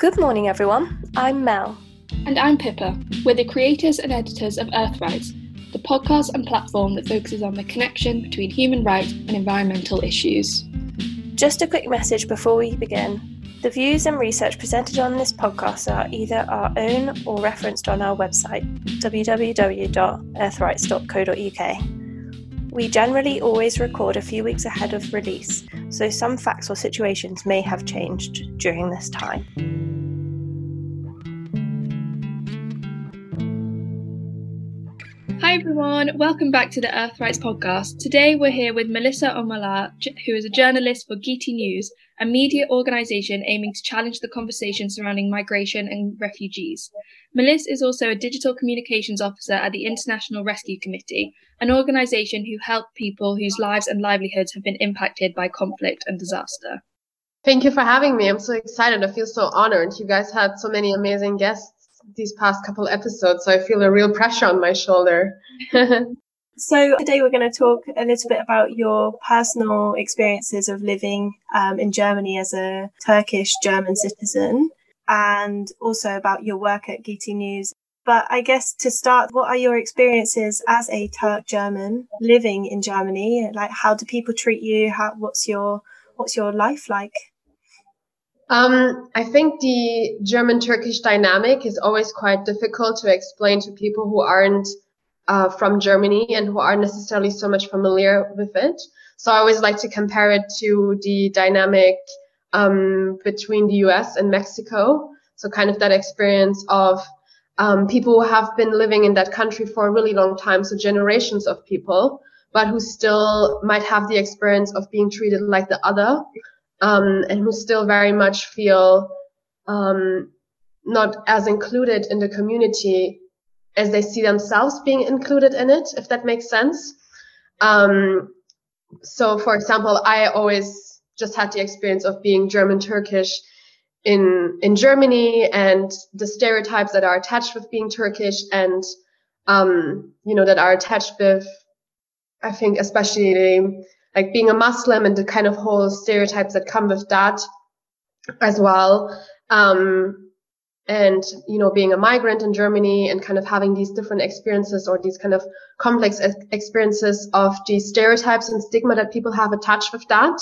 Good morning, everyone. I'm Mel. And I'm Pippa. We're the creators and editors of Earthrights, the podcast and platform that focuses on the connection between human rights and environmental issues. Just a quick message before we begin. The views and research presented on this podcast are either our own or referenced on our website, www.earthrights.co.uk. We generally always record a few weeks ahead of release, so some facts or situations may have changed during this time. Hi everyone, welcome back to the Earthrights podcast. Today we're here with Melissa Omala, who is a journalist for Giti News, a media organisation aiming to challenge the conversation surrounding migration and refugees. Melissa is also a digital communications officer at the International Rescue Committee, an organisation who help people whose lives and livelihoods have been impacted by conflict and disaster. Thank you for having me. I'm so excited. I feel so honored. You guys had so many amazing guests these past couple episodes, so I feel a real pressure on my shoulder. So today we're going to talk a little bit about your personal experiences of living in Germany as a Turkish German citizen, and also about your work at Giti News. But I guess to start, what are your experiences as a Turk German living in Germany? Like, how do people treat you? What's your life like? I think the German-Turkish dynamic is always quite difficult to explain to people who aren't from Germany and who aren't necessarily so much familiar with it. So I always like to compare it to the dynamic between the US and Mexico. So kind of that experience of people who have been living in that country for a really long time, so generations of people, but who still might have the experience of being treated like the other. And who still very much feel not as included in the community as they see themselves being included in it, if that makes sense. So, for example, I always just had the experience of being German-Turkish in Germany, and the stereotypes that are attached with being Turkish and, that are attached with, I think, especially like being a Muslim and the kind of whole stereotypes that come with that as well. And, being a migrant in Germany and kind of having these different experiences or these kind of complex experiences of the stereotypes and stigma that people have attached with that.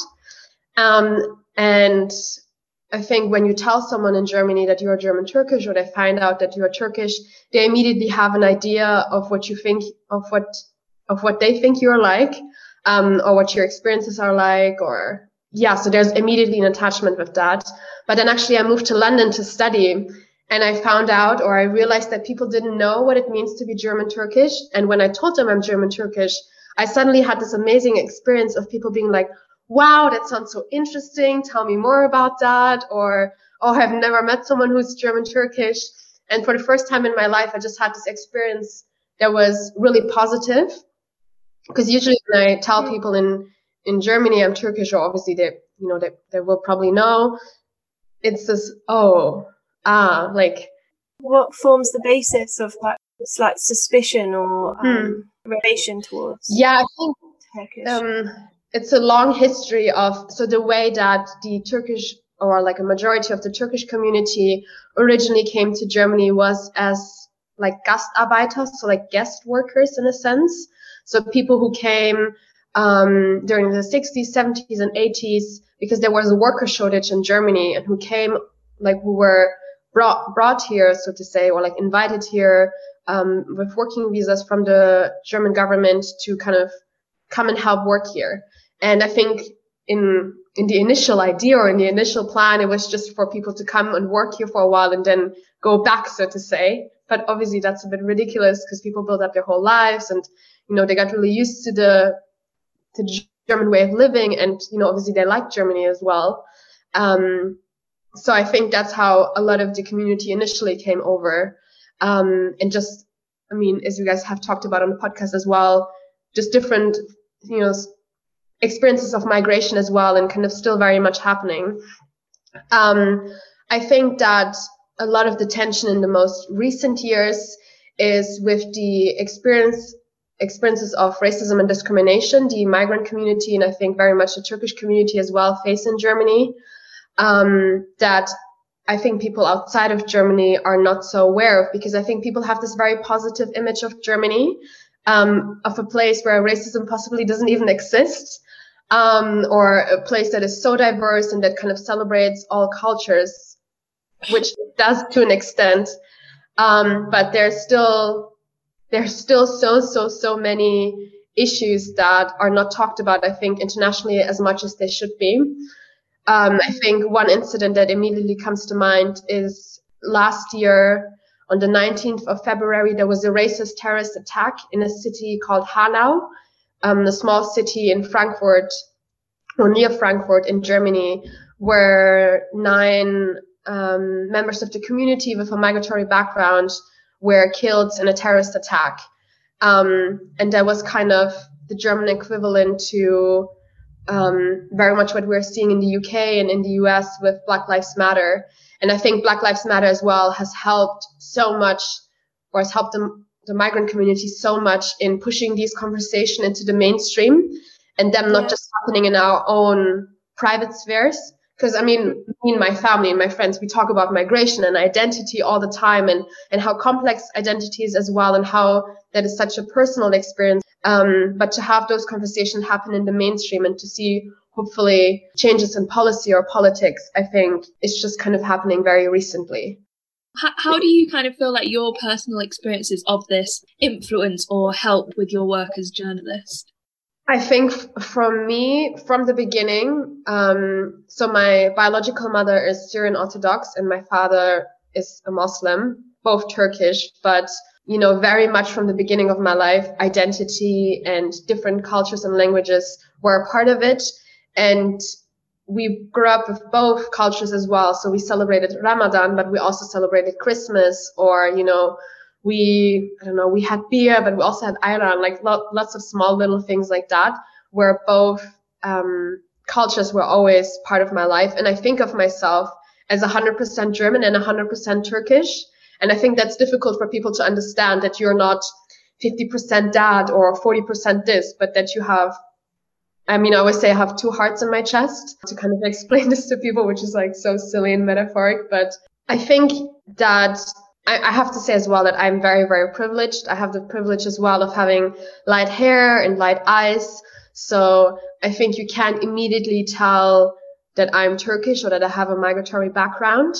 And I think when you tell someone in Germany that you're German Turkish, or they find out that you're Turkish, they immediately have an idea of what you think, of what they think you're like. Or what your experiences are like, so there's immediately an attachment with that. But then actually I moved to London to study, and I found out, or I realized that people didn't know what it means to be German Turkish. And when I told them I'm German Turkish, I suddenly had this amazing experience of people being like, wow, that sounds so interesting. Tell me more about that. Or, oh, I've never met someone who's German Turkish. And for the first time in my life, I just had this experience that was really positive. Because usually when I tell people in Germany I'm Turkish, or obviously they will probably know, it's this, like. What forms the basis of that slight suspicion or relation towards? Yeah, I think Turkish? It's a long history of, so the way that the Turkish, or like a majority of the Turkish community originally came to Germany was as like Gastarbeiter, so like guest workers in a sense. So people who came during the 60s, 70s, and 80s, because there was a worker shortage in Germany, and who came, like, who were brought here, so to say, or like invited here with working visas from the German government to kind of come and help work here. And I think in the initial idea or in the initial plan, it was just for people to come and work here for a while and then go back, so to say. But obviously that's a bit ridiculous because people build up their whole lives, and they got really used to the German way of living, and obviously they like Germany as well. So I think that's how a lot of the community initially came over, and just, as you guys have talked about on the podcast as well, just different experiences of migration as well, and kind of still very much happening. I think that a lot of the tension in the most recent years is with the experiences of racism and discrimination the migrant community, and I think very much the Turkish community as well, face in Germany, that I think people outside of Germany are not so aware of, because I think people have this very positive image of Germany, of a place where racism possibly doesn't even exist, or a place that is so diverse and that kind of celebrates all cultures, which it does to an extent. But there's still so many issues that are not talked about, I think, internationally as much as they should be. I think one incident that immediately comes to mind is last year on the 19th of February, there was a racist terrorist attack in a city called Hanau, a small city in Frankfurt, or near Frankfurt in Germany, where 9 members of the community with a migratory background were killed in a terrorist attack. And that was kind of the German equivalent to very much what we're seeing in the UK and in the US with Black Lives Matter. And I think Black Lives Matter as well has helped so much, or has helped the migrant community so much in pushing these conversations into the mainstream, and them not just happening in our own private spheres. Because I mean, me and my family and my friends, we talk about migration and identity all the time, and how complex identity is as well, and how that is such a personal experience. But to have those conversations happen in the mainstream and to see hopefully changes in policy or politics, I think it's just kind of happening very recently. How do you kind of feel like your personal experiences of this influence or help with your work as a journalist? I think from me, from the beginning, so my biological mother is Syrian Orthodox and my father is a Muslim, both Turkish, but very much from the beginning of my life, identity and different cultures and languages were a part of it. And we grew up with both cultures as well. So we celebrated Ramadan, but we also celebrated Christmas, or, we had beer, but we also had ayran, like lots of small little things like that, where both cultures were always part of my life. And I think of myself as 100% German and 100% Turkish. And I think that's difficult for people to understand, that you're not 50% dad or 40% this, but that you have, I always say I have 2 hearts in my chest, to kind of explain this to people, which is like so silly and metaphoric. But I think that I have to say as well that I'm very, very privileged. I have the privilege as well of having light hair and light eyes. So I think you can't immediately tell that I'm Turkish or that I have a migratory background.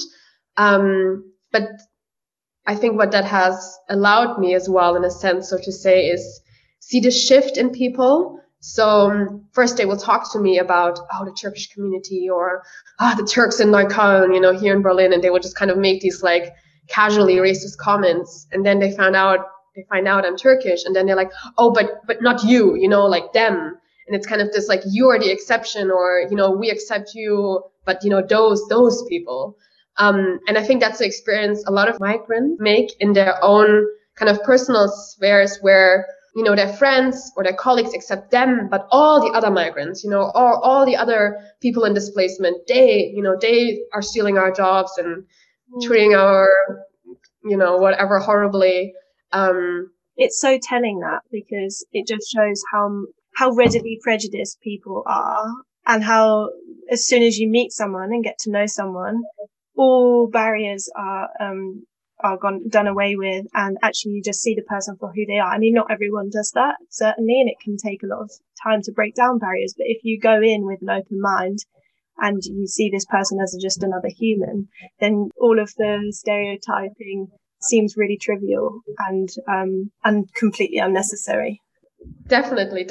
But I think what that has allowed me as well, in a sense, so to say, is see the shift in people. So first they will talk to me about, the Turkish community, or the Turks in Neukölln, here in Berlin, and they will just kind of make these like casually racist comments. And then they find out I'm Turkish, and then they're like, oh, but not you, like them. And it's kind of this like, you are the exception, or, we accept you, but those people. And I think that's the experience a lot of migrants make in their own kind of personal spheres, where, their friends or their colleagues accept them, but all the other migrants, or all the other people in displacement, they are stealing our jobs and treating our, whatever horribly. It's so telling, that, because it just shows how readily prejudiced people are, and how as soon as you meet someone and get to know someone, all barriers are done away with, and actually you just see the person for who they are. Not everyone does that, certainly, and it can take a lot of time to break down barriers. But if you go in with an open mind and you see this person as just another human, then all of the stereotyping seems really trivial and completely unnecessary. Definitely.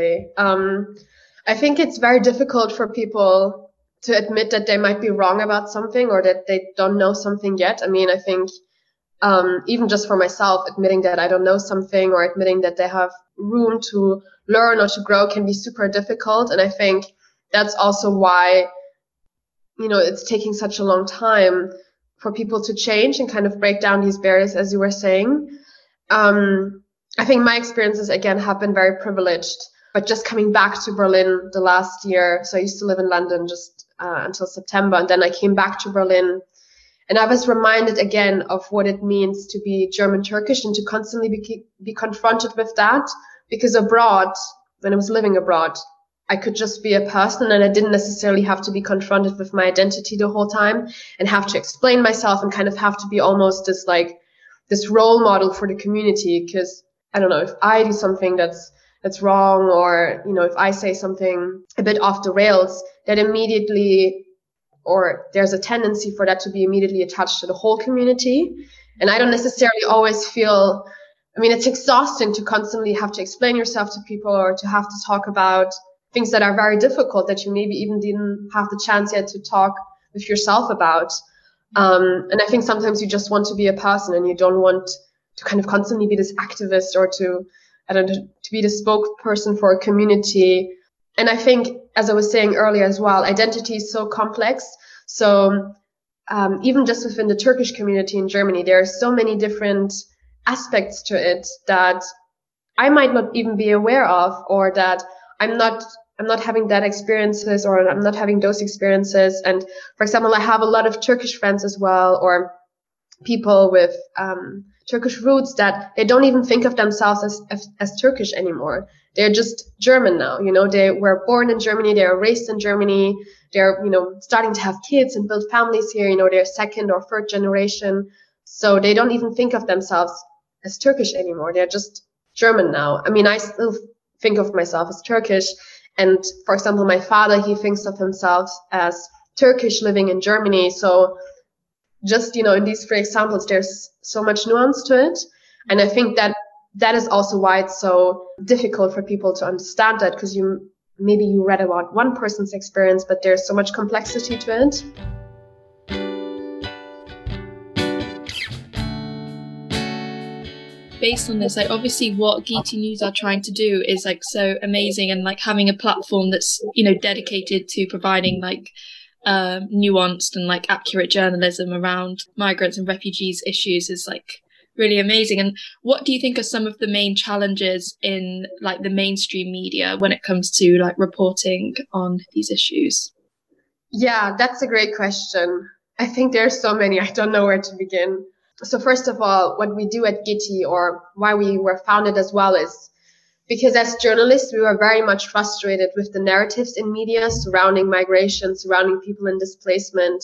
I think it's very difficult for people to admit that they might be wrong about something, or that they don't know something yet. I think even just for myself, admitting that I don't know something, or admitting that they have room to learn or to grow, can be super difficult. And I think that's also why, it's taking such a long time for people to change and kind of break down these barriers, as you were saying. I think my experiences, again, have been very privileged. But just coming back to Berlin the last year, so I used to live in London just until September, and then I came back to Berlin, and I was reminded again of what it means to be German Turkish, and to constantly be confronted with that. Because abroad, when I was living abroad, I could just be a person and I didn't necessarily have to be confronted with my identity the whole time and have to explain myself and kind of have to be almost this role model for the community. Because I don't know, if I do something that's wrong, or, you know, if I say something a bit off the rails, that immediately, or there's a tendency for that to be immediately attached to the whole community. And I don't necessarily always feel, I mean, it's exhausting to constantly have to explain yourself to people or to have to talk about things that are very difficult that you maybe even didn't have the chance yet to talk with yourself about. And I think sometimes you just want to be a person and you don't want to kind of constantly be this activist or to be the spokesperson for a community. And I think, as I was saying earlier as well, identity is so complex. So even just within the Turkish community in Germany, there are so many different aspects to it that I might not even be aware of, or that I'm not having that experiences, or I'm not having those experiences. And for example, I have a lot of Turkish friends as well, or people with Turkish roots that they don't even think of themselves as Turkish anymore. They're just German now. You know, they were born in Germany, they were raised in Germany, they're, you know, starting to have kids and build families here. You know, they're second or third generation. So they don't even think of themselves as Turkish anymore. They're just German now. I mean, I still think of myself as Turkish. And for example, my father, he thinks of himself as Turkish living in Germany. So just, you know, in these three examples, there's so much nuance to it. And I think that is also why it's so difficult for people to understand that, because maybe you read about one person's experience, but there's so much complexity to it. Based on this, like, obviously what GT News are trying to do is like so amazing, and like having a platform that's, you know, dedicated to providing like nuanced and like accurate journalism around migrants and refugees issues is like really amazing. And what do you think are some of the main challenges in like the mainstream media when it comes to like reporting on these issues? Yeah, that's a great question. I think there's so many, I don't know where to begin. So first of all, what we do at GITI, or why we were founded as well, is because as journalists, we were very much frustrated with the narratives in media surrounding migration, surrounding people in displacement.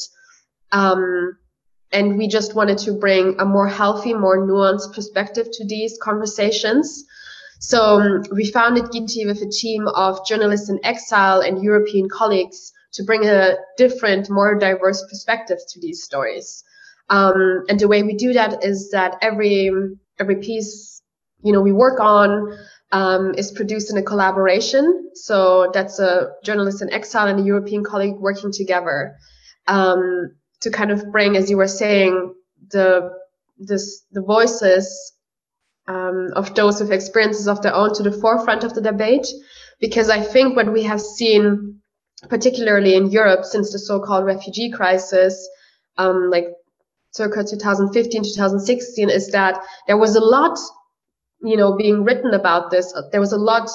And we just wanted to bring a more healthy, more nuanced perspective to these conversations. So we founded GITI with a team of journalists in exile and European colleagues to bring a different, more diverse perspective to these stories. And the way we do that is that every piece, you know, we work on, is produced in a collaboration. So that's a journalist in exile and a European colleague working together, to kind of bring, as you were saying, the voices, of those with experiences of their own to the forefront of the debate. Because I think what we have seen, particularly in Europe since the so-called refugee crisis, like circa 2015, 2016, is that there was a lot, you know, being written about this. There was a lot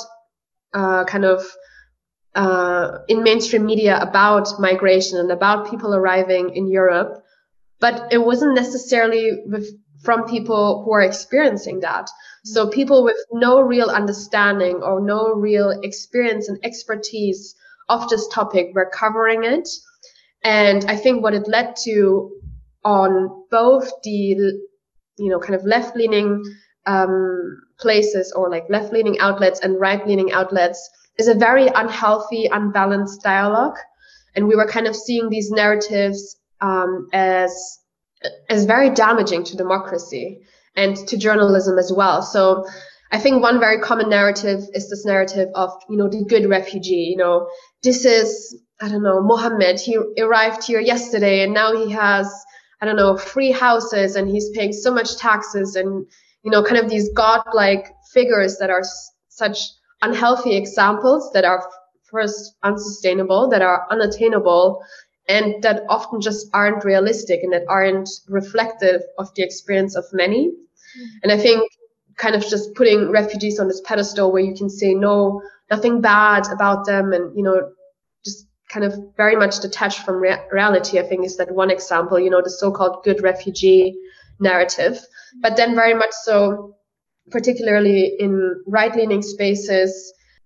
in mainstream media about migration and about people arriving in Europe, but it wasn't necessarily from people who are experiencing that. So people with no real understanding or no real experience and expertise of this topic were covering it. And I think what it led to on both the, you know, kind of left-leaning places, or like left-leaning outlets and right-leaning outlets, is a very unhealthy, unbalanced dialogue. And we were kind of seeing these narratives as very damaging to democracy and to journalism as well. So I think one very common narrative is this narrative of, you know, the good refugee. You know, this is, I don't know, Mohammed, he arrived here yesterday and now he has, I don't know, 3 houses and he's paying so much taxes, and, you know, kind of these godlike figures that are such unhealthy examples that are first unsustainable, that are unattainable, and that often just aren't realistic and that aren't reflective of the experience of many. And I think kind of just putting refugees on this pedestal where you can say nothing bad about them, and, you know, just kind of very much detached from reality, I think is that one example, you know, the so-called good refugee narrative. But then very much so, particularly in right-leaning spaces,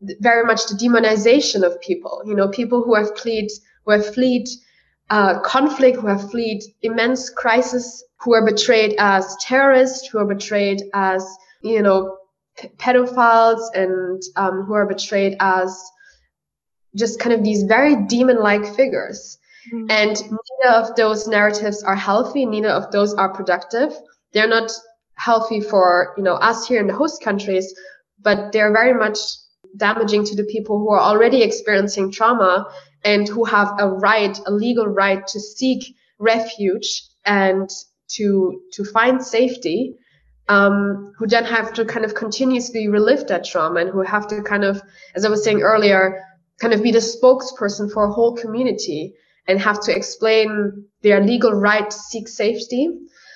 very much the demonization of people, people who have fled conflict, who have fled immense crisis, who are betrayed as terrorists, who are betrayed as, pedophiles, and who are betrayed as just kind of these very demon-like figures. Mm-hmm. And neither of those narratives are healthy. Neither of those are productive. They're not healthy for, us here in the host countries, but they're very much damaging to the people who are already experiencing trauma and who have a legal right to seek refuge and to find safety, who then have to kind of continuously relive that trauma, and who have to kind of, as I was saying earlier, kind of be the spokesperson for a whole community and have to explain their legal right to seek safety.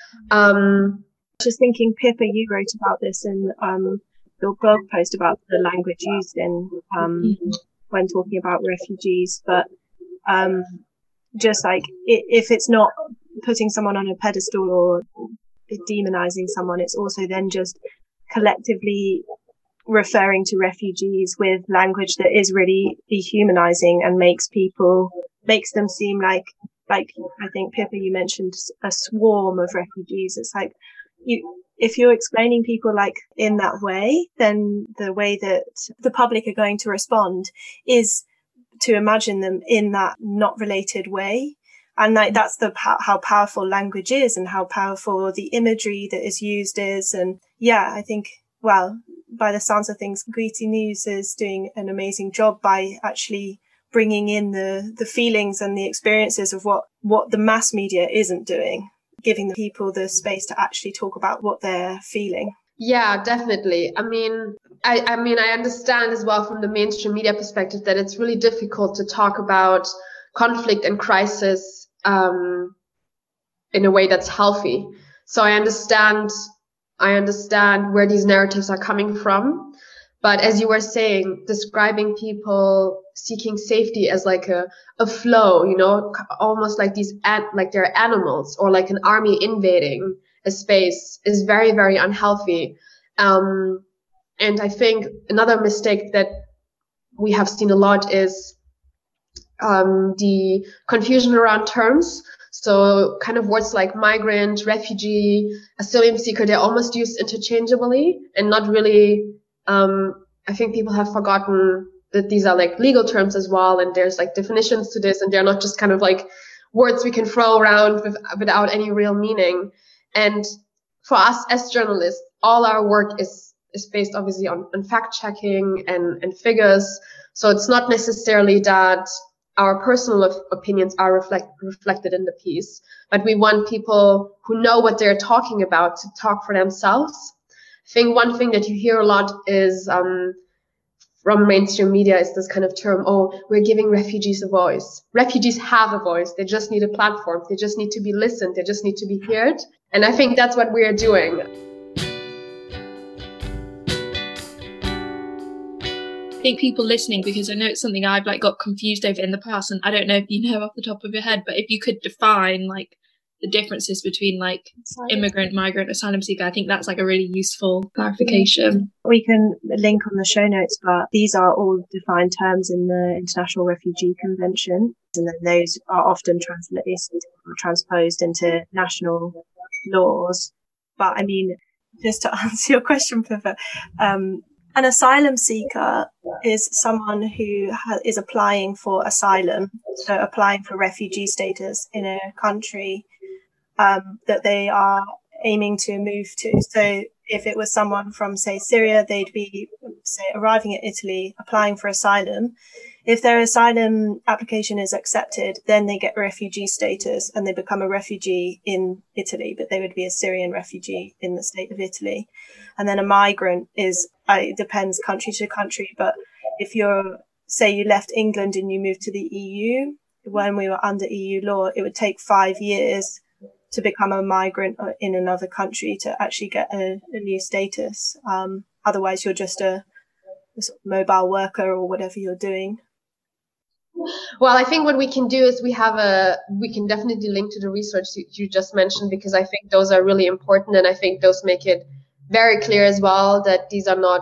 Just thinking, Pippa, you wrote about this in your blog post about the language used in when talking about refugees, but just like if it's not putting someone on a pedestal or demonizing someone, it's also then just collectively referring to refugees with language that is really dehumanizing and makes them seem like I think, Pippa, you mentioned a swarm of refugees. It's like if you're explaining people like in that way, then the way that the public are going to respond is to imagine them in that not related way. And like that's how powerful language is and how powerful the imagery that is used is. And yeah, I think, well, by the sounds of things, Greety News is doing an amazing job by actually bringing in the feelings and the experiences of what the mass media isn't doing, giving the people the space to actually talk about what they're feeling. Yeah, definitely. I mean, I understand as well from the mainstream media perspective that it's really difficult to talk about conflict and crisis in a way that's healthy. So I understand where these narratives are coming from. But as you were saying, describing people seeking safety as like a flow, almost like like they're animals, or like an army invading a space, is very, very unhealthy. And I think another mistake that we have seen a lot is the confusion around terms. So kind of words like migrant, refugee, asylum seeker, they're almost used interchangeably and not really, I think people have forgotten that these are like legal terms as well, and there's like definitions to this, and they're not just kind of like words we can throw around without any real meaning. And for us as journalists, all our work is based obviously on fact checking and figures. So it's not necessarily that our personal opinions are reflected in the piece, but we want people who know what they're talking about to talk for themselves. I think one thing that you hear a lot is from mainstream media is this kind of term, we're giving refugees a voice. Refugees have a voice. They just need a platform. They just need to be listened. They just need to be heard. And I think that's what we are doing. I think people listening, because I know it's something I've got confused over in the past, and I don't know if you know off the top of your head, but if you could define the differences between immigrant, migrant, asylum seeker, I think that's a really useful clarification. We can link on the show notes, but these are all defined terms in the International Refugee Convention, and then those are often translated or transposed into national laws. But I mean, just to answer your question, Pippa, an asylum seeker is someone who is applying for asylum, so applying for refugee status in a country that they are aiming to move to. So if it was someone from, say, Syria, they'd be, say, arriving at Italy, applying for asylum. If their asylum application is accepted, then they get refugee status and they become a refugee in Italy, but they would be a Syrian refugee in the state of Italy. And then a migrant is, it depends country to country, but if you're, say you left England and you moved to the EU, when we were under EU law, it would take 5 years to become a migrant in another country to actually get a new status. Otherwise, you're just a sort of mobile worker or whatever you're doing. Well, I think what we can do is we can definitely link to the research you just mentioned, because I think those are really important, and I think those make it very clear as well that these are not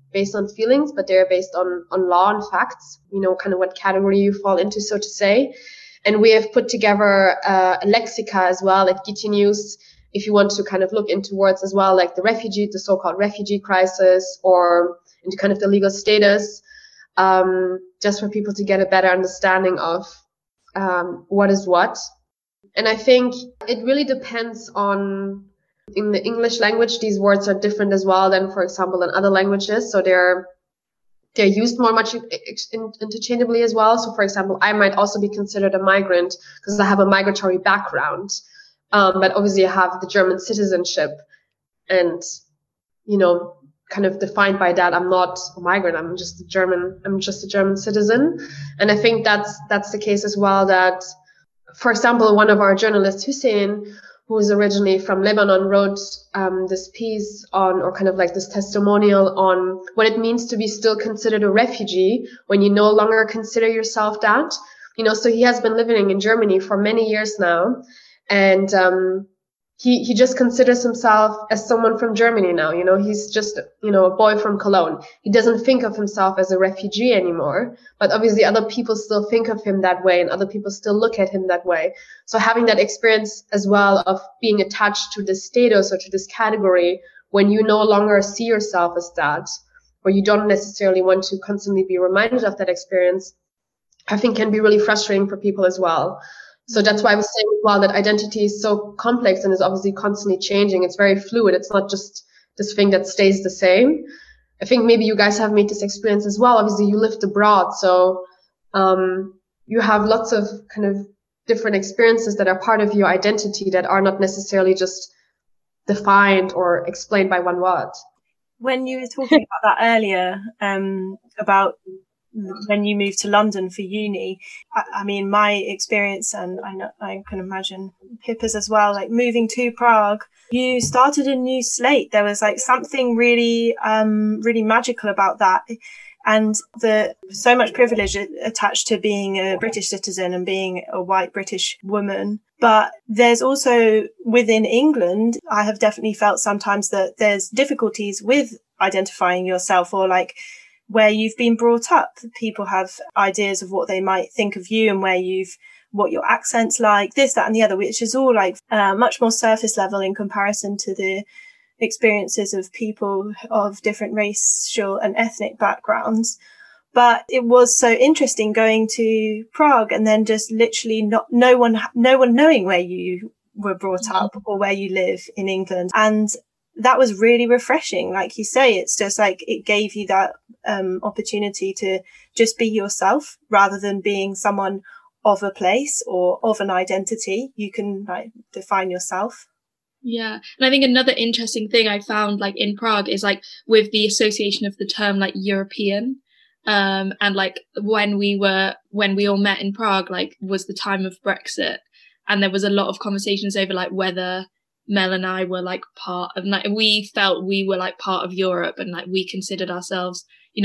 based on feelings, but they're based on law and facts, kind of what category you fall into, so to say. And we have put together a lexica as well at GT News, if you want to kind of look into words as well, like the so-called refugee crisis, or into kind of the legal status, just for people to get a better understanding of what is what. And I think it really depends on, in the English language, these words are different as well than, for example, in other languages. So they're used much interchangeably as well. So, for example, I might also be considered a migrant because I have a migratory background. But obviously I have the German citizenship, and, kind of defined by that, I'm not a migrant. I'm just a German citizen. And I think that's the case as well, that, for example, one of our journalists, Hussein, who is originally from Lebanon, wrote this piece on, or kind of like this testimonial on what it means to be still considered a refugee when you no longer consider yourself that. So he has been living in Germany for many years now. And he just considers himself as someone from Germany now. He's just, a boy from Cologne. He doesn't think of himself as a refugee anymore. But obviously other people still think of him that way, and other people still look at him that way. So having that experience as well of being attached to this status or to this category when you no longer see yourself as that, or you don't necessarily want to constantly be reminded of that experience, I think can be really frustrating for people as well. So that's why I was saying as well that identity is so complex and is obviously constantly changing. It's very fluid. It's not just this thing that stays the same. I think maybe you guys have made this experience as well. Obviously, you lived abroad, so you have lots of kind of different experiences that are part of your identity that are not necessarily just defined or explained by one word. When you were talking about that earlier, about when you moved to London for uni, I mean, my experience, and I can imagine Pippa's as well, like moving to Prague, you started a new slate. There was like something really, really magical about that. And so much privilege attached to being a British citizen and being a white British woman. But there's also, within England, I have definitely felt sometimes that there's difficulties with identifying yourself, or like where you've been brought up. People have ideas of what they might think of you and what your accent's like, this, that, and the other, which is all like much more surface level in comparison to the experiences of people of different racial and ethnic backgrounds. But it was so interesting going to Prague and then just literally no one knowing where you were brought up or where you live in England. And that was really refreshing. Like you say, it's just like it gave you that opportunity to just be yourself rather than being someone of a place or of an identity. You can like define yourself. Yeah. And I think another interesting thing I found like in Prague is like with the association of the term like European, and like when we all met in Prague, like was the time of Brexit, and there was a lot of conversations over like whether Mel and I were like part of, like, we felt we were like part of Europe, and like we considered ourselves,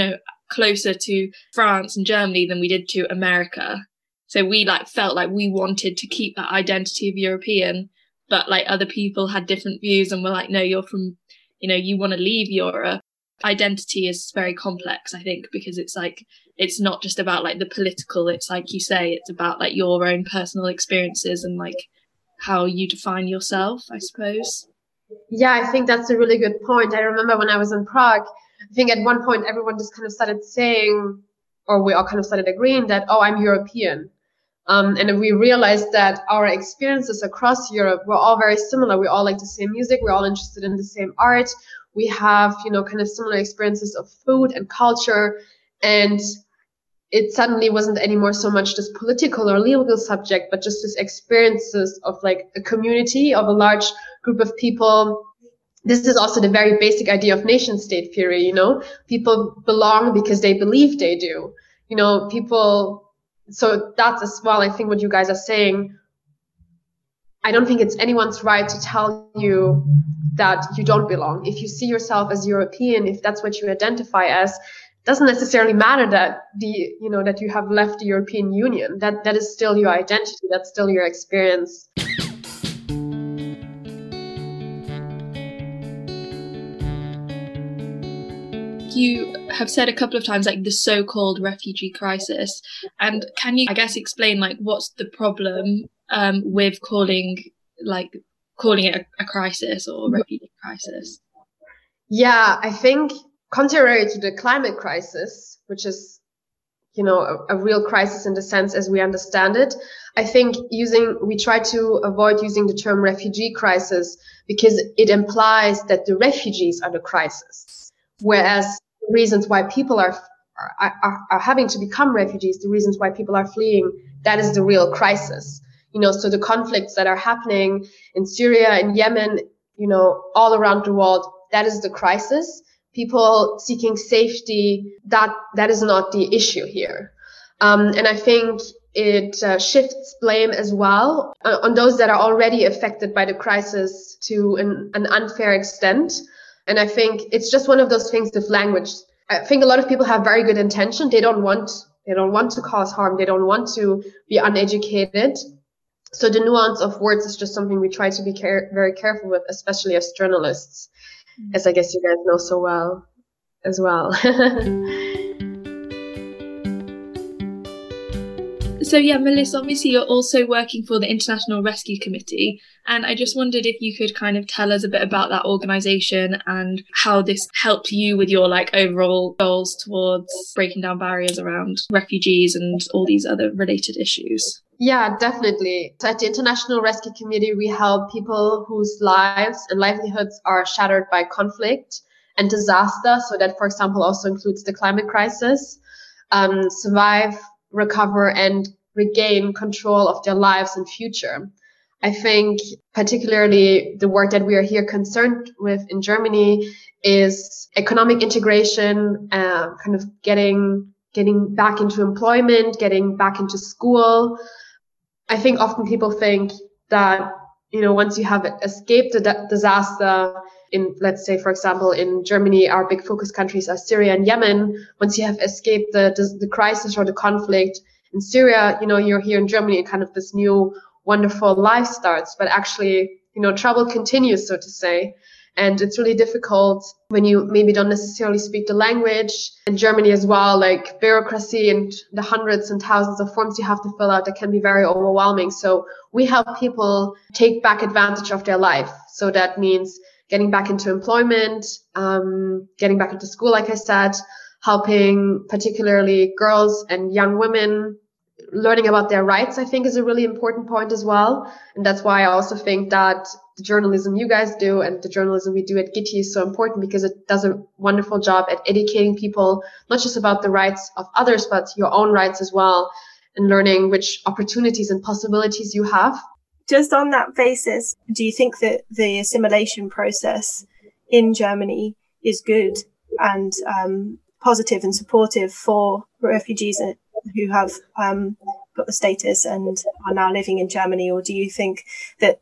closer to France and Germany than we did to America. So we like felt like we wanted to keep that identity of European, but like other people had different views and were like, no, you're from, you want to leave Europe. Identity is very complex, I think, because it's like, it's not just about like the political, it's like you say, it's about like your own personal experiences and like how you define yourself, I suppose. Yeah, I think that's a really good point. I remember when I was in Prague, I think at one point everyone just kind of started saying, or we all kind of started agreeing that, oh, I'm European. And we realized that our experiences across Europe were all very similar. We all like the same music. We're all interested in the same art. We have, kind of similar experiences of food and culture. And it suddenly wasn't anymore so much this political or legal subject, but just this experiences of like a community of a large group of people. This is also the very basic idea of nation state theory, people belong because they believe they do, people. So that's as well, I think what you guys are saying. I don't think it's anyone's right to tell you that you don't belong. If you see yourself as European, if that's what you identify as, it doesn't necessarily matter that that you have left the European Union. That is still your identity. That's still your experience. you have said a couple of times, like the so-called refugee crisis. And can you, I guess, explain like what's the problem with calling it a crisis or a refugee crisis? Yeah, I think contrary to the climate crisis, which is, you know, a real crisis in the sense as we understand it, I think we try to avoid using the term refugee crisis because it implies that the refugees are the crisis. Whereas the reasons why people are having to become refugees, the reasons why people are fleeing, that is the real crisis. You know, so the conflicts that are happening in Syria, in Yemen, you know, all around the world, that is the crisis. People seeking safety, that is not the issue here. And I think it shifts blame as well on those that are already affected by the crisis to an unfair extent. And I think it's just one of those things with language. I think a lot of people have very good intention. They don't want to cause harm. They don't want to be uneducated. So the nuance of words is just something we try to be very careful with, especially as journalists, as I guess you guys know so well as well. So yeah, Melissa, obviously you're also working for the International Rescue Committee, and I just wondered if you could kind of tell us a bit about that organisation and how this helped you with your like overall goals towards breaking down barriers around refugees and all these other related issues. Yeah, definitely. So at the International Rescue Committee, we help people whose lives and livelihoods are shattered by conflict and disaster. So that, for example, also includes the climate crisis, survive, recover, and regain control of their lives and future. I think particularly the work that we are here concerned with in Germany is economic integration, kind of getting back into employment, getting back into school. I think often people think that, you know, once you have escaped the disaster in, let's say, for example, in Germany, our big focus countries are Syria and Yemen. Once you have escaped the crisis or the conflict in Syria, you know, you're here in Germany and kind of this new wonderful life starts. But actually, you know, trouble continues, so to say. And it's really difficult when you maybe don't necessarily speak the language. In Germany as well, like bureaucracy and the hundreds and thousands of forms you have to fill out, that can be very overwhelming. So we help people take back advantage of their life. So that means getting back into employment, getting back into school, like I said, helping particularly girls and young women learning about their rights, I think, is a really important point as well. And that's why I also think that the journalism you guys do and the journalism we do at GITI is so important, because it does a wonderful job at educating people, not just about the rights of others, but your own rights as well, and learning which opportunities and possibilities you have. Just on that basis, do you think that the assimilation process in Germany is good and positive and supportive for refugees who have got the status and are now living in Germany? Or do you think that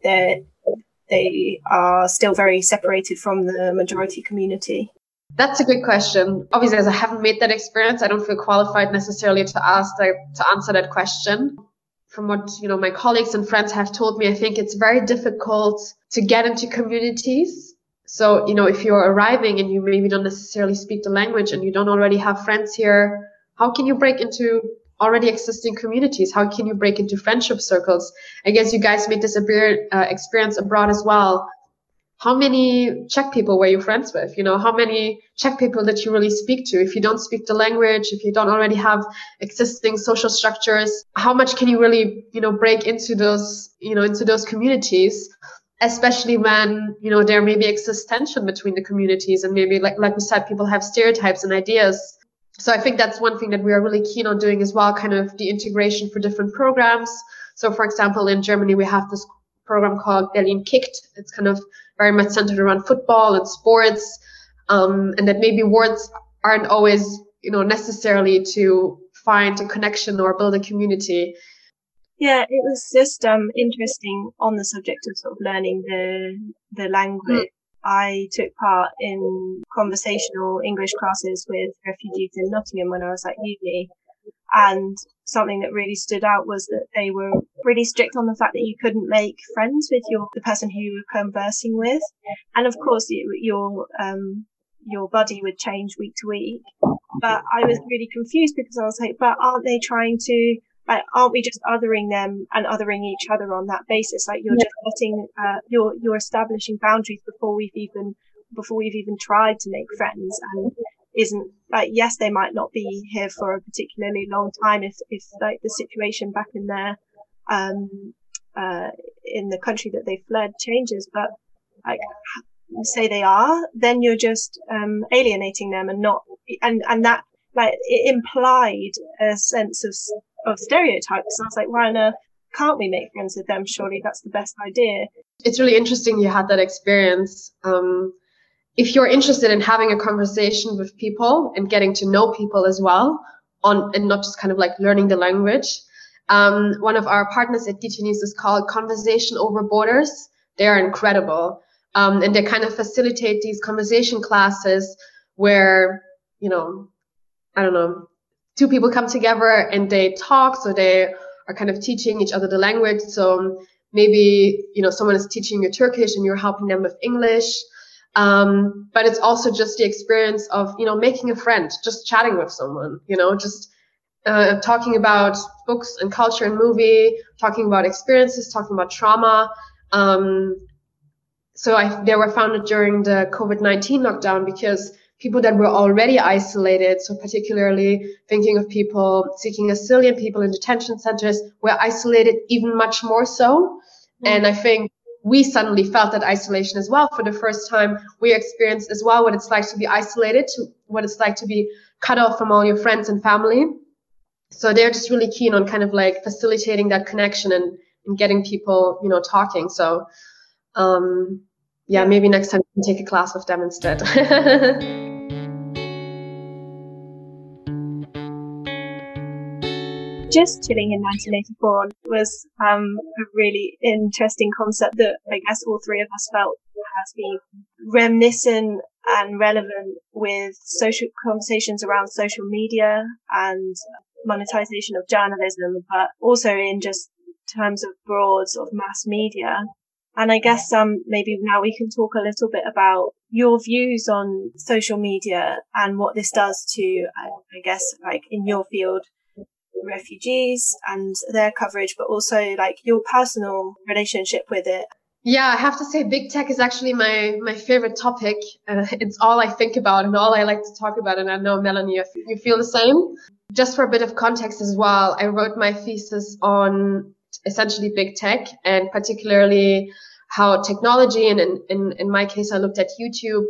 they are still very separated from the majority community? That's a good question. Obviously, as I haven't made that experience, I don't feel qualified necessarily to answer that question. From what, you know, my colleagues and friends have told me, I think it's very difficult to get into communities. So, you know, if you're arriving and you maybe don't necessarily speak the language and you don't already have friends here, how can you break into already existing communities? How can you break into friendship circles? I guess you guys made this experience abroad as well. How many Czech people were you friends with? You know, how many Czech people did you really speak to? If you don't speak the language, if you don't already have existing social structures, how much can you really, you know, break into those communities? Especially when, you know, there maybe exists tension between the communities, and maybe like we said, people have stereotypes and ideas. So I think that's one thing that we are really keen on doing as well, kind of the integration for different programs. So for example, in Germany, we have this program called Berlin Kicked. It's kind of very much centered around football and sports. And that maybe words aren't always, you know, necessarily to find a connection or build a community. Yeah, it was just interesting on the subject of sort of learning the language. I took part in conversational English classes with refugees in Nottingham when I was at uni. And something that really stood out was that they were really strict on the fact that you couldn't make friends with the person who you were conversing with. And of course, your your body would change week to week. But I was really confused because I was like, but aren't they trying to, like, aren't we just othering them and othering each other on that basis? Like, you're just letting, you're establishing boundaries before we've even tried to make friends. And isn't, like, yes, they might not be here for a particularly long time if like the situation back in their, in the country that they fled changes, but like, say they are, then you're just alienating them and not, and that, like, it implied a sense of stereotypes. And I was like, why on earth can't we make friends with them? Surely that's the best idea. It's really interesting you had that experience. If you're interested in having a conversation with people and getting to know people as well, and not just kind of like learning the language, one of our partners at GT News is called Conversation Over Borders. They are incredible. And they kind of facilitate these conversation classes where, you know, I don't know, two people come together and they talk. So they are kind of teaching each other the language. So maybe, you know, someone is teaching you Turkish and you're helping them with English. But it's also just the experience of, you know, making a friend, just chatting with someone, you know, just talking about books and culture and movie, talking about experiences, talking about trauma. So they were founded during the COVID-19 lockdown because people that were already isolated, so particularly thinking of people seeking asylum, people in detention centers, were isolated even much more so. And I think we suddenly felt that isolation as well. For the first time, we experienced as well what it's like to be isolated, to what it's like to be cut off from all your friends and family. So they're just really keen on kind of like facilitating that connection and getting people, you know, talking. So, yeah, maybe next time we can take a class with them instead. Just chilling in 1984 was a really interesting concept that I guess all three of us felt has been reminiscent and relevant with social conversations around social media and monetization of journalism, but also in just terms of broad sort of mass media. And I guess maybe now we can talk a little bit about your views on social media and what this does to, I guess, like in your field, refugees and their coverage, but also like your personal relationship with it. Yeah, I have to say big tech is actually my favorite topic. It's all I think about and all I like to talk about. And I know, Melanie, you feel the same. Just for a bit of context as well, I wrote my thesis on essentially big tech and particularly how technology, and in my case, I looked at YouTube,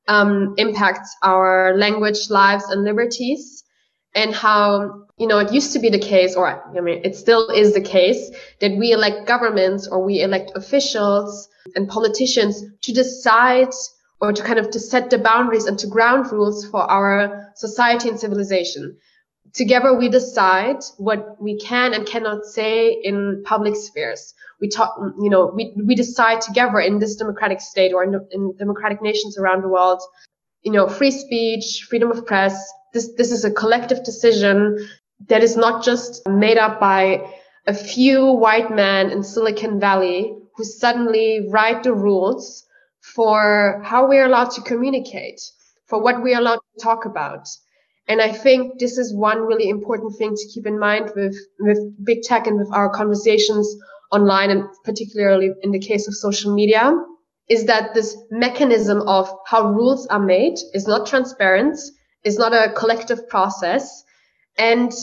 impacts our language, lives, and liberties, and how, you know, it used to be the case, or I mean, it still is the case, that we elect governments or we elect officials and politicians to decide or to kind of to set the boundaries and to ground rules for our society and civilization. Together, we decide what we can and cannot say in public spheres. We talk, you know, we decide together in this democratic state or in democratic nations around the world, you know, free speech, freedom of press. This is a collective decision that is not just made up by a few white men in Silicon Valley who suddenly write the rules for how we are allowed to communicate, for what we are allowed to talk about. And I think this is one really important thing to keep in mind with big tech and with our conversations online, and particularly in the case of social media, is that this mechanism of how rules are made is not transparent, is not a collective process, and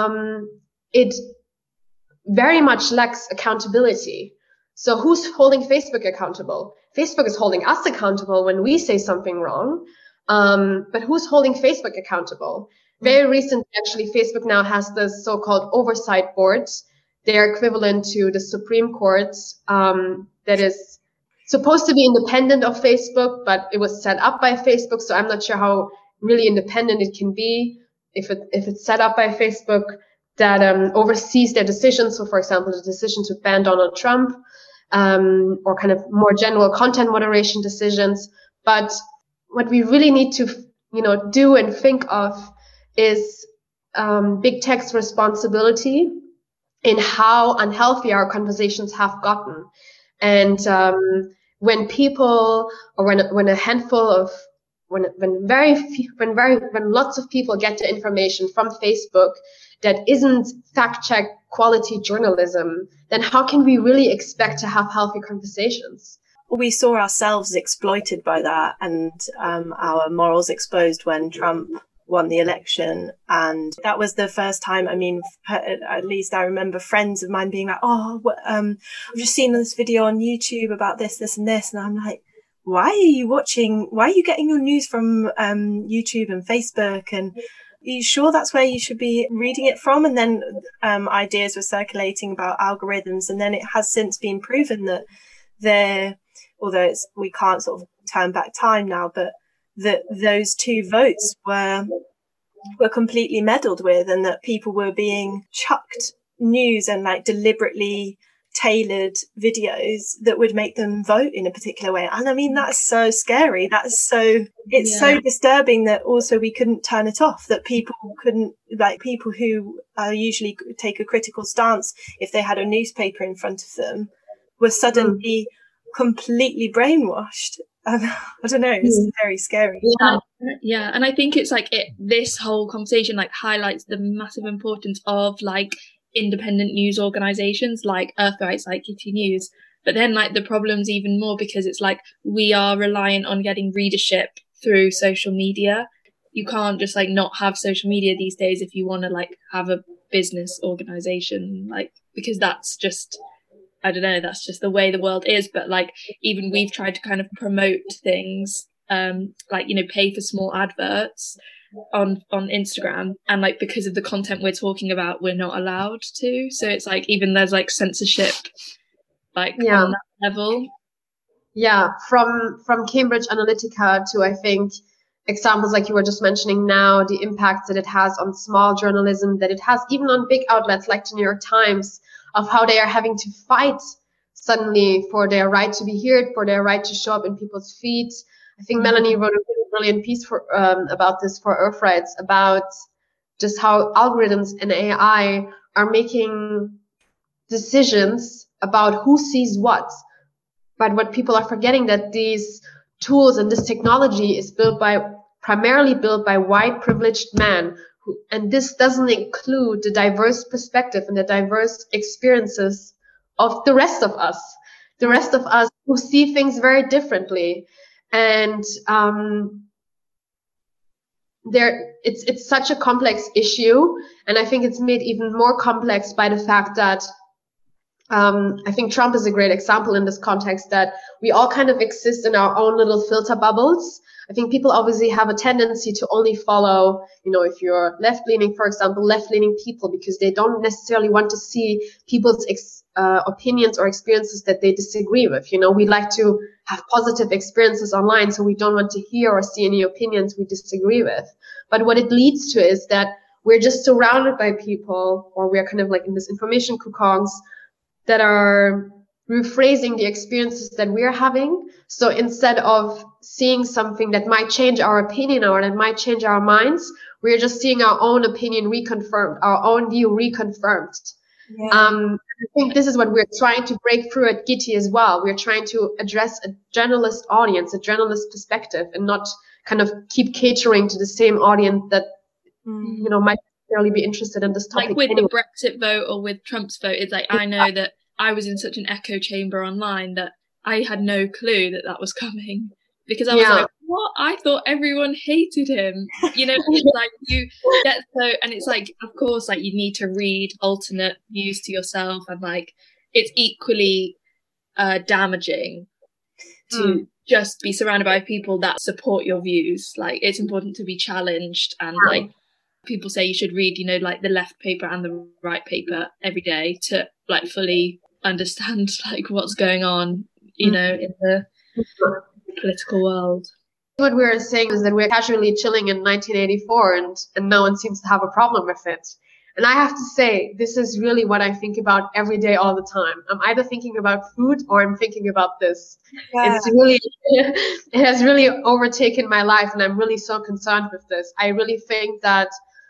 it very much lacks accountability. So who's holding Facebook accountable? Facebook is holding us accountable when we say something wrong. But who's holding Facebook accountable? Very recently, actually, Facebook now has this so-called oversight boards. They are equivalent to the Supreme Court, that is supposed to be independent of Facebook, but it was set up by Facebook. So I'm not sure how really independent it can be if it's set up by Facebook that oversees their decisions. So, for example, the decision to ban Donald Trump, or kind of more general content moderation decisions. But what we really need to, you know, do and think of is big tech's responsibility in how unhealthy our conversations have gotten. And when people, or when a handful of when lots of people get the information from Facebook that isn't fact-check quality journalism, then how can we really expect to have healthy conversations? We saw ourselves exploited by that, and our morals exposed when Trump won the election. And that was the first time, I mean, at least I remember friends of mine being like, I've just seen this video on YouTube about this and this. And I'm like, why are you getting your news from YouTube and Facebook? And are you sure that's where you should be reading it from? And then ideas were circulating about algorithms. And then it has since been proven that although we can't sort of turn back time now, but that those two votes were completely meddled with, and that people were being chucked news and like deliberately tailored videos that would make them vote in a particular way. And I mean, that's so scary. So disturbing that also we couldn't turn it off, that people who usually take a critical stance if they had a newspaper in front of them were suddenly completely brainwashed. I don't know, it's very scary. Yeah, and I think it's like this whole conversation like highlights the massive importance of like independent news organizations like Earthrights, like GT News, but then like the problem's even more because it's like we are reliant on getting readership through social media. You can't just like not have social media these days if you want to like have a business organization, like, because that's just, I don't know, that's just the way the world is. But like, even we've tried to kind of promote things, like, you know, pay for small adverts on Instagram, and like, because of the content we're talking about, we're not allowed to. So it's like, even there's like censorship, like on that level. Yeah, from Cambridge Analytica to, I think, examples like you were just mentioning now, the impact that it has on small journalism, that it has even on big outlets like the New York Times, of how they are having to fight suddenly for their right to be heard, for their right to show up in people's feeds. I think Melanie wrote a really brilliant piece about this for Earthrights, about just how algorithms and AI are making decisions about who sees what. But what people are forgetting, that these tools and this technology is primarily built by white privileged men, and this doesn't include the diverse perspective and the diverse experiences of the rest of us who see things very differently. And it's such a complex issue, and I think it's made even more complex by the fact that I think Trump is a great example in this context, that we all kind of exist in our own little filter bubbles. I think people obviously have a tendency to only follow, you know, if you're left-leaning, for example, left-leaning people, because they don't necessarily want to see people's opinions or experiences that they disagree with. You know, we like to have positive experiences online, so we don't want to hear or see any opinions we disagree with. But what it leads to is that we're just surrounded by people, or we're kind of like in this information cocoons that are rephrasing the experiences that we're having. So instead of seeing something that might change our opinion or that might change our minds, we're just seeing our own opinion reconfirmed, our own view reconfirmed. Yeah. I think this is what we're trying to break through at Gitty as well. We're trying to address a generalist audience, a generalist perspective, and not kind of keep catering to the same audience that, you know, might necessarily be interested in this topic. Like with the Brexit vote or with Trump's vote, it's like, I know that I was in such an echo chamber online that I had no clue that was coming, because I was like, what? I thought everyone hated him. You know, it's like you get so, and it's like, of course, like you need to read alternate views to yourself, and like it's equally damaging to just be surrounded by people that support your views. Like, it's important to be challenged, and like people say you should read, you know, like the left paper and the right paper every day to like fully understand like what's going on, you know, in the political world. What we're saying is that we're casually chilling in 1984 and no one seems to have a problem with it. And I have to say, this is really what I think about every day, all the time. I'm either thinking about food or I'm thinking about this. Yeah. It has really overtaken my life, and I'm really so concerned with this. I really think that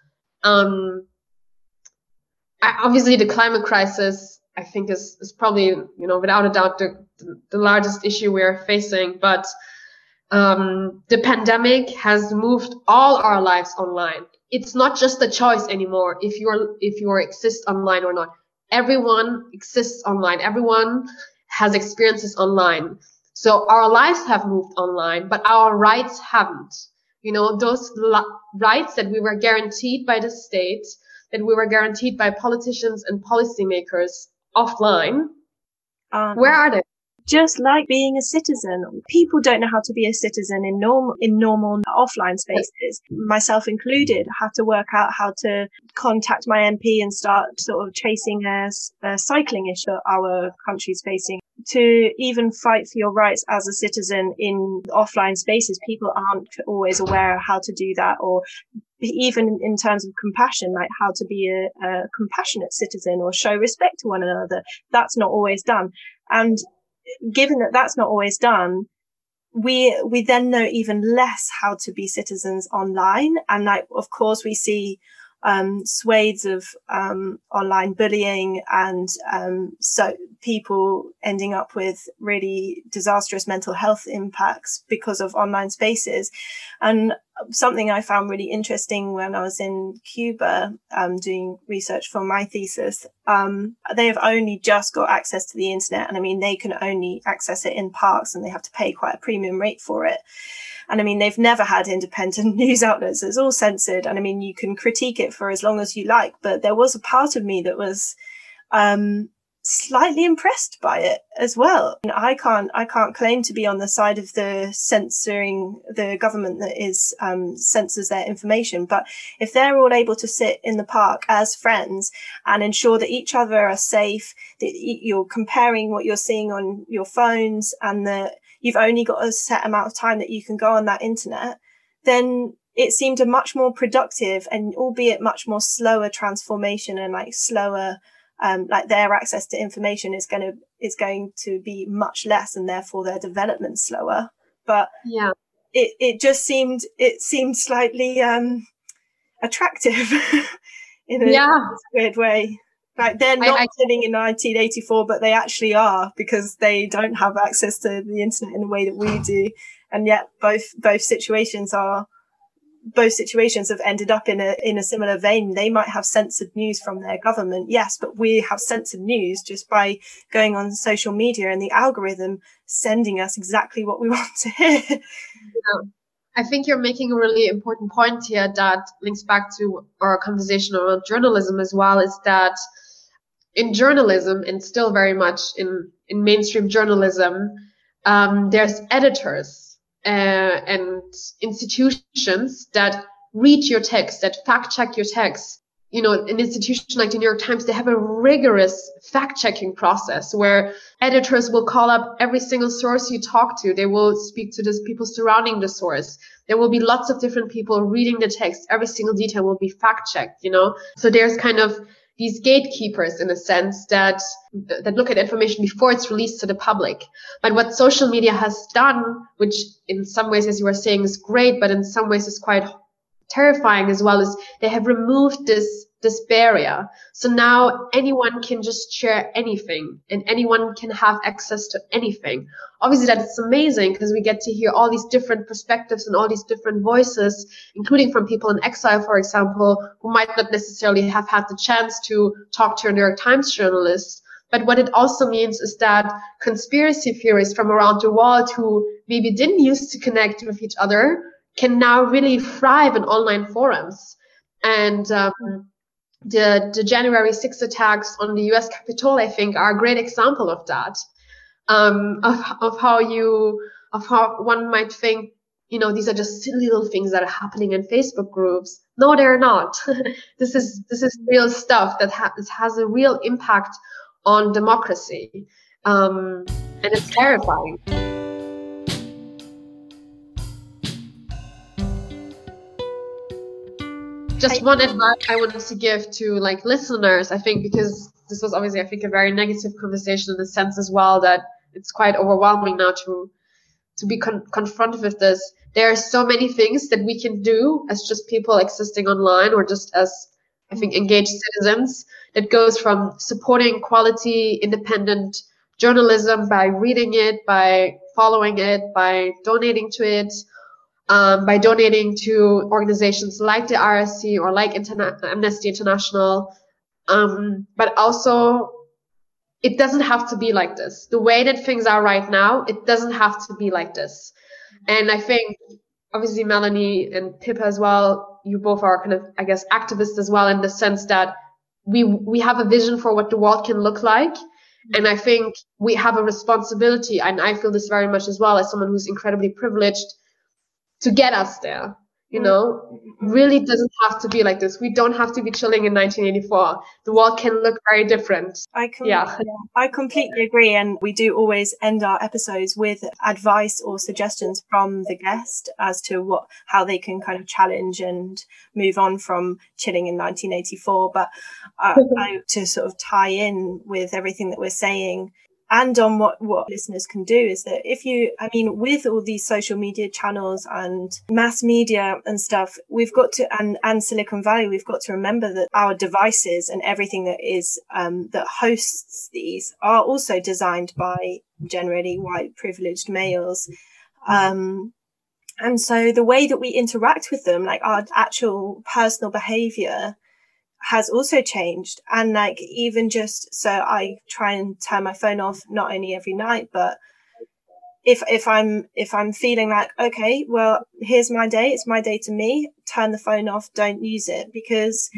obviously the climate crisis, I think is probably, you know, without a doubt the largest issue we're facing. But the pandemic has moved all our lives online. It's not just a choice anymore if you exist online or not. Everyone exists online. Everyone has experiences online. So our lives have moved online, but our rights haven't. You know, those rights that we were guaranteed by the state, that we were guaranteed by politicians and policymakers offline, where are they? Just like being a citizen, people don't know how to be a citizen in normal offline spaces, myself included. I had to work out how to contact my MP and start sort of chasing a cycling issue our country's facing. To even fight for your rights as a citizen in offline spaces, people aren't always aware of how to do that, or even in terms of compassion, like how to be a compassionate citizen or show respect to one another. That's not always done. And given that that's not always done, we then know even less how to be citizens online. And like, of course, we see swathes of online bullying and so people ending up with really disastrous mental health impacts because of online spaces. And something I found really interesting when I was in Cuba doing research for my thesis, they have only just got access to the internet. And I mean, they can only access it in parks and they have to pay quite a premium rate for it. And I mean, they've never had independent news outlets. It's all censored. And I mean, you can critique it for as long as you like, but there was a part of me that was slightly impressed by it as well. And I can't claim to be on the side of the censoring the government that is censors their information. But if they're all able to sit in the park as friends and ensure that each other are safe, that you're comparing what you're seeing on your phones and that you've only got a set amount of time that you can go on that internet, then it seemed a much more productive and albeit much more slower transformation and like slower, like their access to information is going to be much less and therefore their development slower. But yeah, it seemed slightly attractive in a weird way. Like they're not living in 1984, but they actually are, because they don't have access to the internet in the way that we do. And yet both situations have ended up in a similar vein. They might have censored news from their government, yes, but we have censored news just by going on social media and the algorithm sending us exactly what we want to hear. Yeah. I think you're making a really important point here that links back to our conversation around journalism as well, is that in journalism, and still very much in mainstream journalism, there's editors and institutions that read your text, that fact check your text. You know, an institution like the New York Times, they have a rigorous fact-checking process where editors will call up every single source you talk to. They will speak to the people surrounding the source. There will be lots of different people reading the text. Every single detail will be fact-checked, you know? So there's kind of these gatekeepers, in a sense, that look at information before it's released to the public. But what social media has done, which in some ways, as you were saying, is great, but in some ways is quite terrifying as well, is they have removed this barrier. So now anyone can just share anything and anyone can have access to anything. Obviously that's amazing because we get to hear all these different perspectives and all these different voices, including from people in exile, for example, who might not necessarily have had the chance to talk to a New York Times journalist. But what it also means is that conspiracy theorists from around the world who maybe didn't used to connect with each other can now really thrive in online forums. And the January 6th attacks on the US Capitol, I think, are a great example of that. Of how one might think, you know, these are just silly little things that are happening in Facebook groups. No, they're not. This is real stuff that has a real impact on democracy. And it's terrifying. Just one advice I wanted to give to like listeners, I think, because this was obviously, I think, a very negative conversation in the sense as well that it's quite overwhelming now to be confronted with this. There are so many things that we can do as just people existing online or just as, I think, engaged citizens. That goes from supporting quality, independent journalism by reading it, by following it, by donating to it, by donating to organizations like the RSC or like Amnesty International. But also, it doesn't have to be like this. The way that things are right now, it doesn't have to be like this. And I think, obviously, Melanie and Pippa as well, you both are kind of, I guess, activists as well, in the sense that we have a vision for what the world can look like. And I think we have a responsibility, and I feel this very much as well as someone who's incredibly privileged, to get us there. You know, really doesn't have to be like this. We don't have to be chilling in 1984. The world can look very different. I completely agree. And we do always end our episodes with advice or suggestions from the guest as to how they can kind of challenge and move on from chilling in 1984. But to sort of tie in with everything that we're saying, and on what listeners can do, is that with all these social media channels and mass media and stuff, we've got to, and Silicon Valley, we've got to remember that our devices and everything that is, that hosts these are also designed by generally white privileged males. And so the way that we interact with them, like our actual personal behavior, has also changed. And like, even just so I try and turn my phone off, not only every night, but if I'm feeling like, okay, well, here's my day, it's my day to me, turn the phone off, don't use it. Because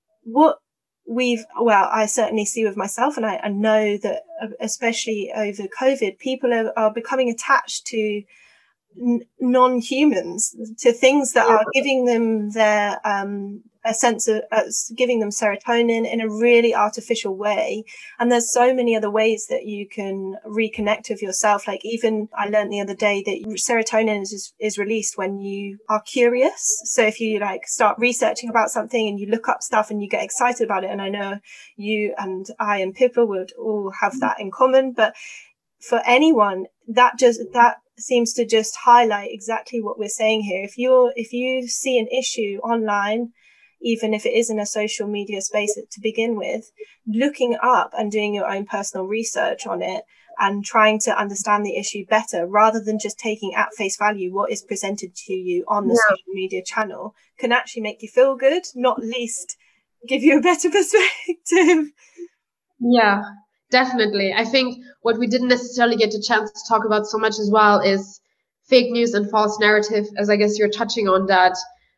I certainly see with myself, and I know that especially over COVID, people are becoming attached to non-humans, to things that are giving them their a sense of giving them serotonin in a really artificial way. And there's so many other ways that you can reconnect with yourself. Like, even I learned the other day that serotonin is released when you are curious. So if you like start researching about something and you look up stuff and you get excited about it, and I know you and I and Pippa would all have that in common, but for anyone, that seems to just highlight exactly what we're saying here. If you see an issue online, even if it is in a social media space to begin with, looking up and doing your own personal research on it and trying to understand the issue better, rather than just taking at face value what is presented to you on the social media channel, can actually make you feel good, not least give you a better perspective. Yeah, definitely. I think what we didn't necessarily get a chance to talk about so much as well is fake news and false narrative, as I guess you're touching on that.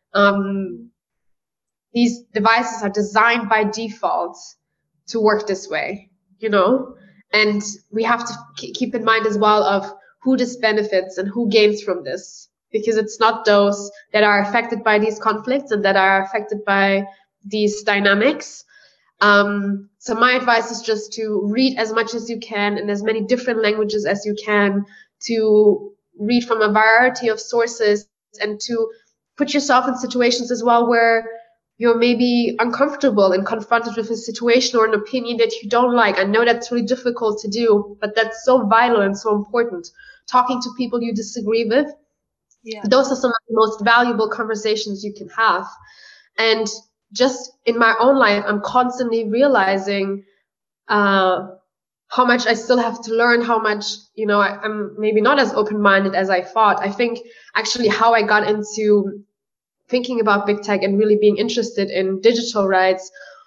These devices are designed by default to work this way, you know, and we have to keep in mind as well of who this benefits and who gains from this, because it's not those that are affected by these conflicts and that are affected by these dynamics. So my advice is just to read as much as you can in as many different languages as you can, to read from a variety of sources, and to put yourself in situations as well where you're maybe uncomfortable and confronted with a situation or an opinion that you don't like. I know that's really difficult to do, but that's so vital and so important. Talking to people you disagree with, those are some of the most valuable conversations you can have. And just in my own life, I'm constantly realizing how much I still have to learn, how much, you know, I'm maybe not as open-minded as I thought. I think actually how I got into thinking about big tech and really being interested in digital rights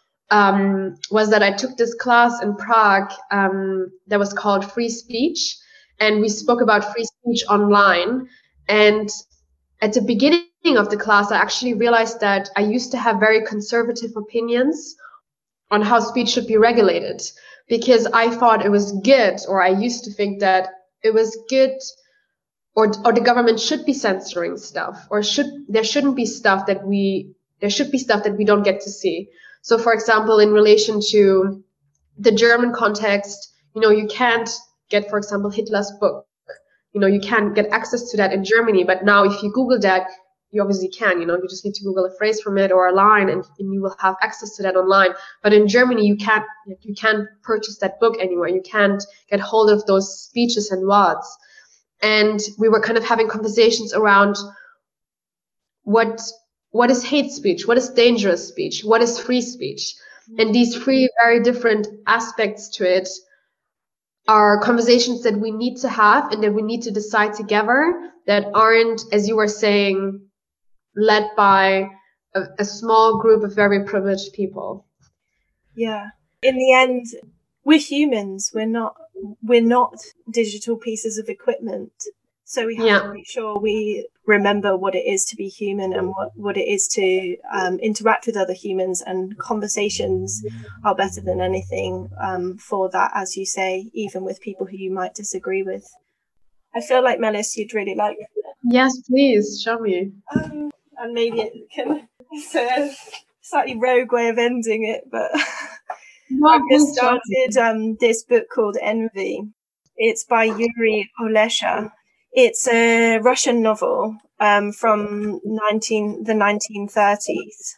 was that I took this class in Prague that was called Free Speech, and we spoke about free speech online. And at the beginning of the class, I actually realized that I used to have very conservative opinions on how speech should be regulated, because I thought it was good, or I used to think that it was good, or the government should be censoring stuff, or there should be stuff that we don't get to see. So, for example, in relation to the German context, you know, you can't get, for example, Hitler's book. You know, you can't get access to that in Germany, but now if you Google that, you obviously can, you know, you just need to Google a phrase from it or a line, and you will have access to that online. But in Germany, you can't purchase that book anywhere. You can't get hold of those speeches and words. And we were kind of having conversations around what is hate speech, what is dangerous speech, what is free speech. And these three very different aspects to it are conversations that we need to have and that we need to decide together, that aren't, as you were saying, led by a small group of very privileged people. Yeah. In the end, we're humans. We're not digital pieces of equipment. So we have to make sure we remember what it is to be human and what it is to interact with other humans, and conversations are better than anything for that, as you say, even with people who you might disagree with. I feel like, Melis, you'd really like it. Yes, please, show me. And maybe it can... It's a slightly rogue way of ending it, but I've just started this book called Envy. It's by Yuri Olesha. It's a Russian novel from the 1930s.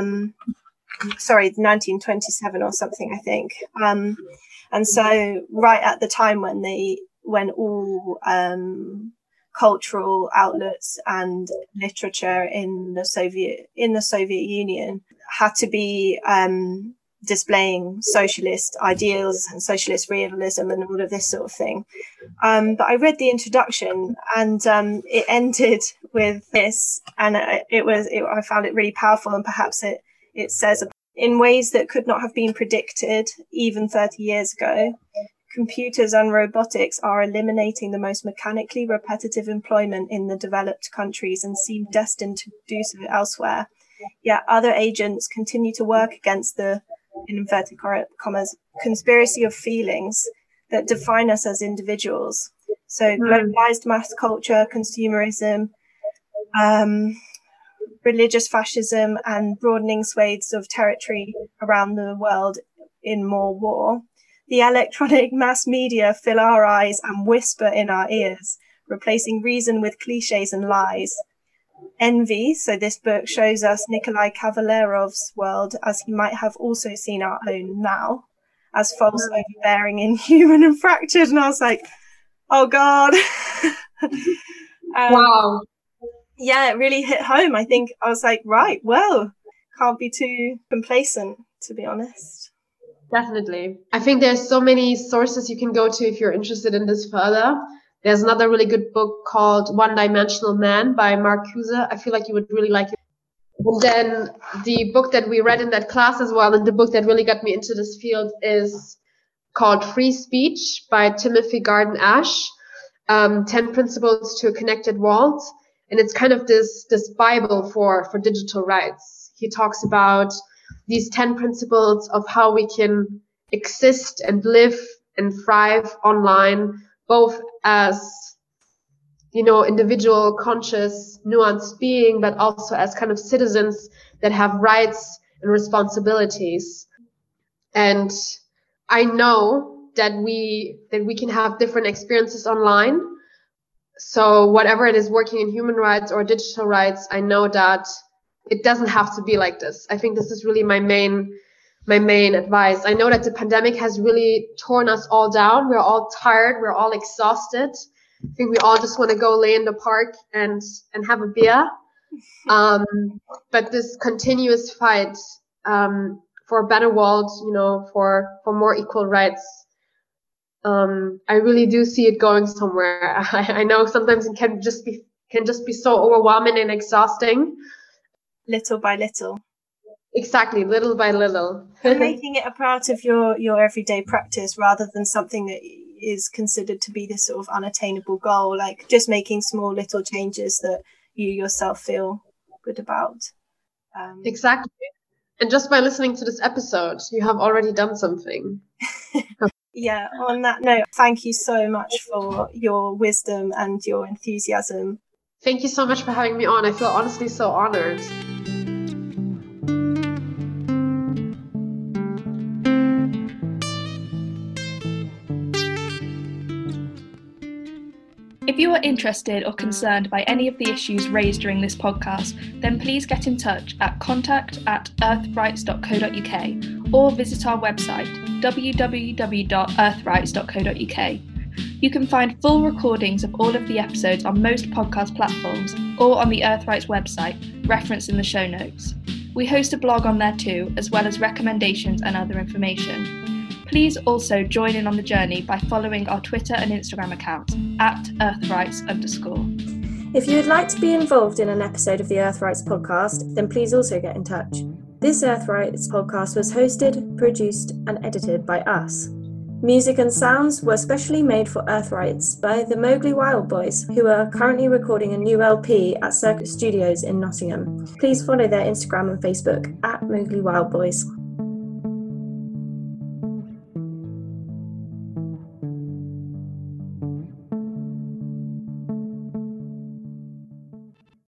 1927 or something, I think. And so right at the time when all cultural outlets and literature in the Soviet Union had to be displaying socialist ideals and socialist realism and all of this sort of thing. But I read the introduction, and it ended with this, and I found it really powerful, and perhaps it says, in ways that could not have been predicted even 30 years ago, computers and robotics are eliminating the most mechanically repetitive employment in the developed countries and seem destined to do so elsewhere. Yet other agents continue to work against the, in inverted commas, conspiracy of feelings that define us as individuals. So globalized mass culture, consumerism, religious fascism, and broadening swathes of territory around the world in more war. The electronic mass media fill our eyes and whisper in our ears, replacing reason with cliches and lies. Envy, so this book, shows us Nikolai Kavalerov's world as he might have also seen our own now, as false, overbearing, inhuman, and fractured. And I was like, oh God. Wow. Yeah, it really hit home. I think I was like, right, well, can't be too complacent, to be honest. Definitely. I think there's so many sources you can go to if you're interested in this further. There's another really good book called One-Dimensional Man by Marcuse. I feel like you would really like it. And then the book that we read in that class as well, and the book that really got me into this field, is called Free Speech by Timothy Garden Ash, 10 Principles to a Connected World. And it's kind of this Bible for digital rights. He talks about these 10 principles of how we can exist and live and thrive online, both as, individual, conscious, nuanced being, but also as kind of citizens that have rights and responsibilities. And I know that we can have different experiences online. So whatever it is, working in human rights or digital rights, I know that it doesn't have to be like this. I think this is really my main advice. I know that the pandemic has really torn us all down. We're all tired. We're all exhausted. I think we all just want to go lay in the park and have a beer. But this continuous fight for a better world, for more equal rights, I really do see it going somewhere. I know sometimes it can just be so overwhelming and exhausting. Little by little. Exactly, little by little. Making it a part of your everyday practice rather than something that is considered to be this sort of unattainable goal, like just making small little changes that you yourself feel good about. Exactly. And just by listening to this episode, you have already done something. Yeah, on that note, thank you so much for your wisdom and your enthusiasm. Thank you so much for having me on. I feel honestly so honored. If you are interested or concerned by any of the issues raised during this podcast, then please get in touch at contact@earthrights.co.uk or visit our website www.earthrights.co.uk. You can find full recordings of all of the episodes on most podcast platforms or on the Earthrights website, referenced in the show notes. We host a blog on there too, as well as recommendations and other information. Please also join in on the journey by following our Twitter and Instagram accounts @earthrights_. If you would like to be involved in an episode of the Earthrights podcast, then please also get in touch. This Earthrights podcast was hosted, produced, and edited by us. Music and sounds were specially made for Earthrights by the Mowgli Wild Boys, who are currently recording a new LP at Circuit Studios in Nottingham. Please follow their Instagram and Facebook @Mowgli Wild Boys.